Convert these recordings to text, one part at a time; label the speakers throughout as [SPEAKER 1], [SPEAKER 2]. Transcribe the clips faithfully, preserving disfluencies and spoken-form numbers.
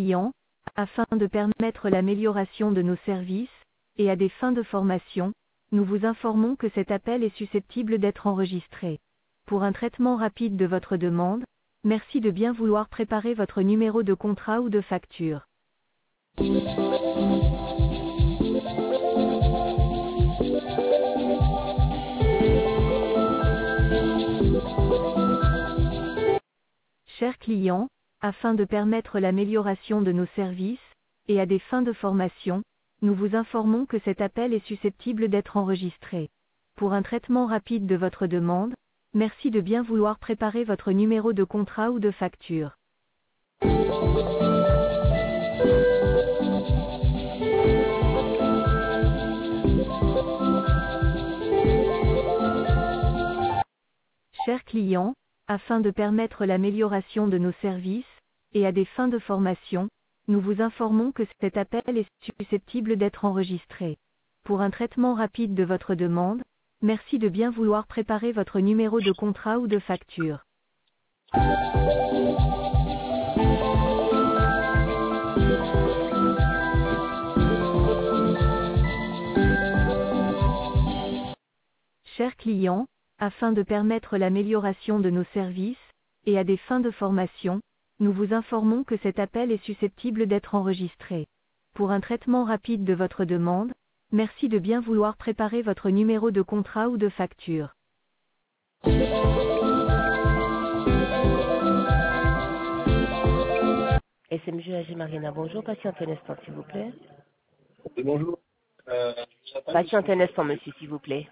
[SPEAKER 1] client, afin de permettre l'amélioration de nos services, et à des fins de formation, nous vous informons que cet appel est susceptible d'être enregistré. Pour un traitement rapide de votre demande, merci de bien vouloir préparer votre numéro de contrat ou de facture. Chers clients, afin de permettre l'amélioration de nos services, et à des fins de formation, nous vous informons que cet appel est susceptible d'être enregistré. Pour un traitement rapide de votre demande, merci de bien vouloir préparer votre numéro de contrat ou de facture. Chers clients, afin de permettre l'amélioration de nos services, et à des fins de formation, nous vous informons que cet appel est susceptible d'être enregistré. Pour un traitement rapide de votre demande, merci de bien vouloir préparer votre numéro de contrat ou de facture. Chers clients, afin de permettre l'amélioration de nos services, et à des fins de formation, nous vous informons que cet appel est susceptible d'être enregistré. Pour un traitement rapide de votre demande, merci de bien vouloir préparer votre numéro de contrat ou de facture.
[SPEAKER 2] S M G A G Marina, bonjour, patientez un instant s'il vous plaît.
[SPEAKER 3] Et bonjour. Euh,
[SPEAKER 2] Patientez un instant monsieur s'il vous plaît.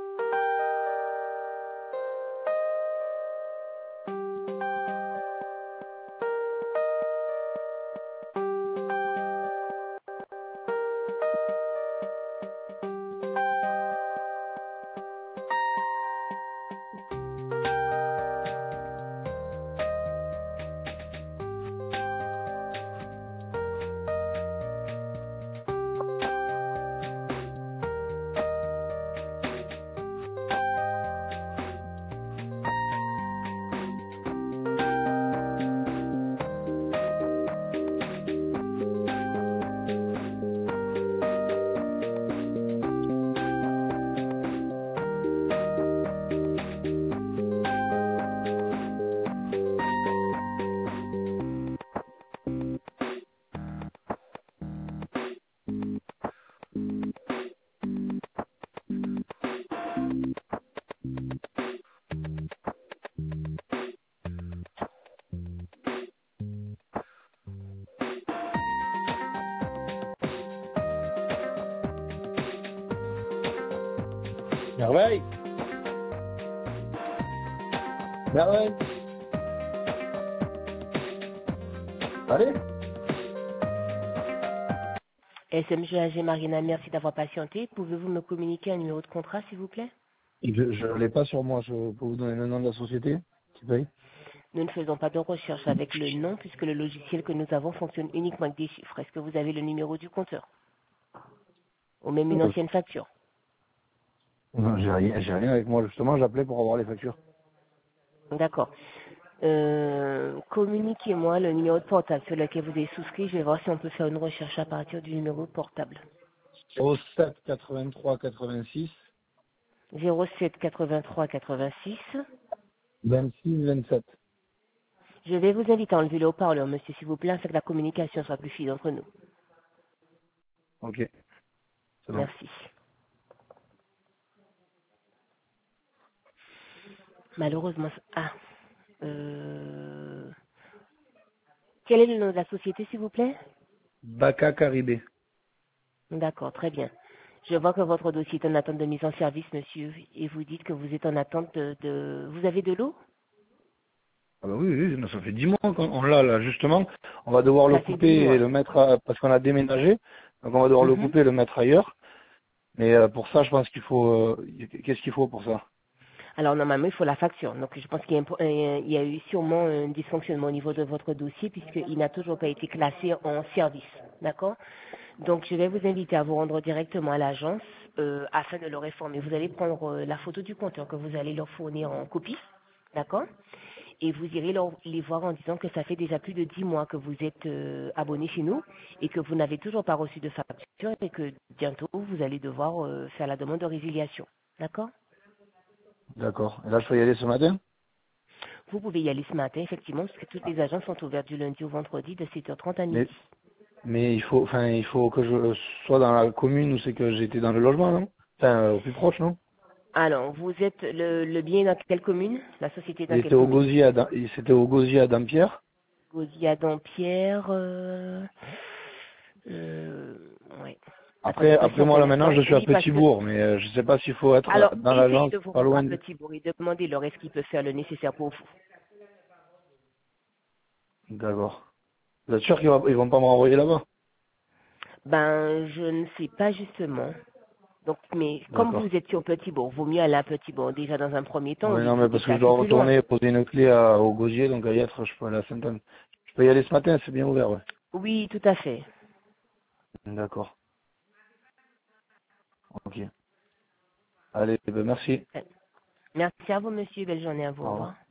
[SPEAKER 3] Merveille. Merveille. Allez.
[SPEAKER 2] S M G A G Marina, merci d'avoir patienté. Pouvez-vous me communiquer un numéro de contrat s'il vous plaît?
[SPEAKER 3] Je ne l'ai pas sur moi, je peux vous donner le nom de la société qui paye.
[SPEAKER 2] Nous ne faisons pas de recherche avec le nom puisque le logiciel que nous avons fonctionne uniquement avec des chiffres. Est-ce que vous avez le numéro du compteur? Ou même une ancienne facture?
[SPEAKER 3] Non, j'ai rien, j'ai rien avec moi, justement, j'appelais pour avoir les factures.
[SPEAKER 2] D'accord. Euh, communiquez-moi le numéro de portable sur lequel vous avez souscrit. Je vais voir si on peut faire une recherche à partir du numéro portable.
[SPEAKER 3] zéro sept quatre-vingt-trois quatre-vingt-six.
[SPEAKER 2] zéro sept quatre-vingt-trois quatre-vingt-six.
[SPEAKER 3] vingt-six vingt-sept.
[SPEAKER 2] Je vais vous inviter à enlever le haut-parleur, monsieur, s'il vous plaît, afin que la communication soit plus fluide entre nous.
[SPEAKER 3] Ok. C'est bon.
[SPEAKER 2] Merci. Malheureusement, ah, euh... quel est le nom de la société, s'il vous plaît?
[SPEAKER 3] Baka Caribé.
[SPEAKER 2] D'accord, très bien. Je vois que votre dossier est en attente de mise en service, monsieur, et vous dites que vous êtes en attente de... de... Vous avez de l'eau?
[SPEAKER 3] Ah bah oui, oui, ça fait dix mois qu'on l'a là, justement. On va devoir
[SPEAKER 2] Ça
[SPEAKER 3] le
[SPEAKER 2] fait
[SPEAKER 3] couper
[SPEAKER 2] dix mois.
[SPEAKER 3] et le mettre à... parce qu'on a déménagé. Donc on va devoir le
[SPEAKER 2] Mhm.
[SPEAKER 3] couper et le mettre ailleurs. Mais euh, pour ça, je pense qu'il faut... euh, Qu'est-ce qu'il faut pour ça?
[SPEAKER 2] Alors normalement, il faut la facture. Donc je pense qu'il y, a un- euh, il y a eu sûrement un dysfonctionnement au niveau de votre dossier puisqu'il n'a toujours pas été classé en service. D'accord? Donc je vais vous inviter à vous rendre directement à l'agence euh, afin de le réformer. Vous allez prendre euh, la photo du compteur que vous allez leur fournir en copie. D'accord? et vous irez leur- les voir en disant que ça fait déjà plus de dix mois que vous êtes euh, abonné chez nous et que vous n'avez toujours pas reçu de facture et que bientôt vous allez devoir euh, faire la demande de résiliation. D'accord?
[SPEAKER 3] D'accord. Et là, je peux y aller ce matin?
[SPEAKER 2] Vous pouvez y aller ce matin, effectivement, parce que toutes les agences sont ouvertes du lundi au vendredi de sept heures trente à
[SPEAKER 3] Mais,
[SPEAKER 2] midi.
[SPEAKER 3] mais il faut, enfin, il faut que je sois dans la commune où c'est que j'étais dans le logement, non? Enfin, euh, au plus proche, non?
[SPEAKER 2] Alors, vous êtes le, le bien dans quelle commune? La société dans
[SPEAKER 3] Il
[SPEAKER 2] quelle
[SPEAKER 3] était au
[SPEAKER 2] commune?
[SPEAKER 3] Gosier à, Dam- c'était au Gosier à Dampierre.
[SPEAKER 2] Gauzy à Dampierre. Euh, euh, ouais.
[SPEAKER 3] Après,
[SPEAKER 2] Attendez,
[SPEAKER 3] après
[SPEAKER 2] patientez
[SPEAKER 3] moi,
[SPEAKER 2] un
[SPEAKER 3] là, maintenant,
[SPEAKER 2] instant.
[SPEAKER 3] je suis à
[SPEAKER 2] Oui, parce que...
[SPEAKER 3] Petit-Bourg, mais euh, je sais pas s'il faut être
[SPEAKER 2] Alors,
[SPEAKER 3] dans
[SPEAKER 2] essayez
[SPEAKER 3] l'agence
[SPEAKER 2] de vous
[SPEAKER 3] pas
[SPEAKER 2] rendre à
[SPEAKER 3] loin de...
[SPEAKER 2] Petit-Bourg et demandez-leur est-ce qu'il peut faire le nécessaire pour vous.
[SPEAKER 3] D'accord. Vous êtes sûr qu'ils vont, ils vont pas me renvoyer là-bas?
[SPEAKER 2] Ben, je ne sais pas justement. Donc, mais comme vous
[SPEAKER 3] D'accord.
[SPEAKER 2] êtes sur Petit-Bourg, vaut mieux aller à Petit-Bourg déjà dans un premier temps au
[SPEAKER 3] Oui,
[SPEAKER 2] lieu
[SPEAKER 3] non,
[SPEAKER 2] de vous
[SPEAKER 3] mais parce que je
[SPEAKER 2] déplacer
[SPEAKER 3] dois
[SPEAKER 2] plus loin.
[SPEAKER 3] retourner poser une clé à, au Gosier, donc à Yêtre, je peux aller à Sainte-Anne. Je peux y aller ce matin, c'est bien ouvert, ouais.
[SPEAKER 2] Oui, tout à fait.
[SPEAKER 3] D'accord. Ok. Allez, ben merci.
[SPEAKER 2] Merci à vous, monsieur. Belle journée à vous.
[SPEAKER 3] Au
[SPEAKER 2] Au
[SPEAKER 3] revoir.
[SPEAKER 2] revoir.